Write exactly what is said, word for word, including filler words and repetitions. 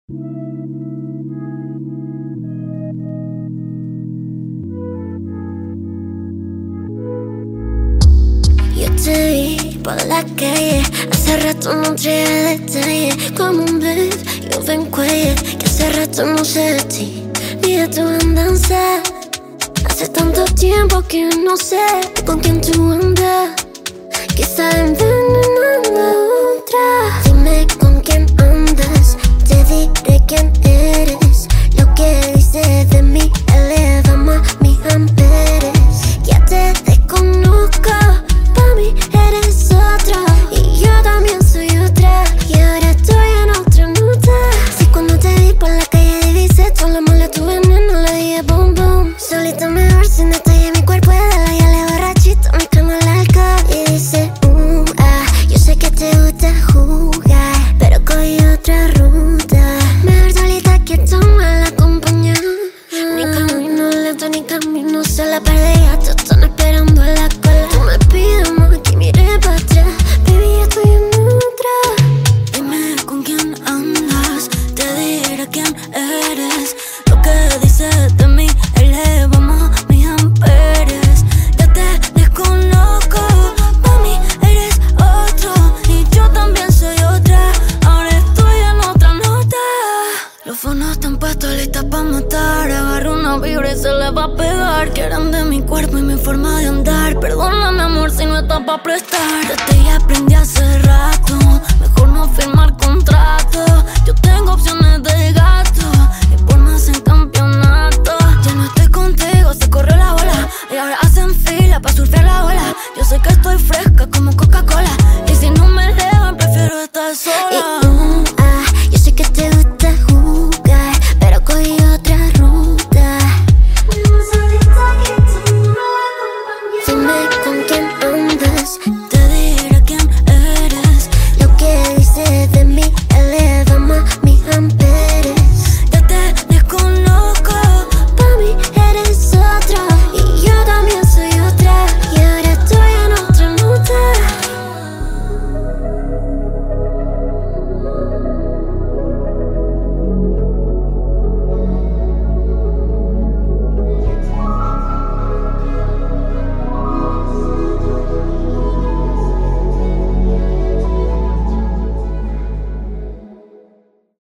Yo te vi por la calle, hace rato no traía detalle. Como un beat, yo ven cuello, que hace rato no sé de ti, ni de tu andanza. Hace tanto tiempo que no sé con quién tú andas, que está envenenando a otra. Dime con quién andas, te diré quién eres. Lo que dices de mí eleva más mis amperes. Ya te desconozco, pa' mí eres otra y yo también soy otra. Y ahora estoy en otra nota. Si cuando te vi por la calle divisé toda la mala tu veneno, le dije boom boom. Solita mejor sin detalle mi cuerpo es de la ya le borrachito mezclando el alcohol. Y dice uh, ah, yo sé que te gusta jugar, pero cogí otra ruta. Mejor solita que tomar la compañía. Ni camino lento ni camino sola, par de gatos están esperando a la cola. Tú me pides más que mire para atrás, baby, ya estoy en otra. Dime con quién andas, te diré quién eres. Lo que dices de mí eleva más mis amperes. Ya te desconozco, pa' mí eres otro y yo también soy otra. Ahora estoy en otra nota. Los fonos están puestos, listas pa' matar. Agarro una vibra y se le va a pegar. Quieren de mi cuerpo y mi forma de andar. Perdóname amor si no está pa' prestar. De ti ya aprendí hace rato, mejor no firmar contrato. Yo tengo opción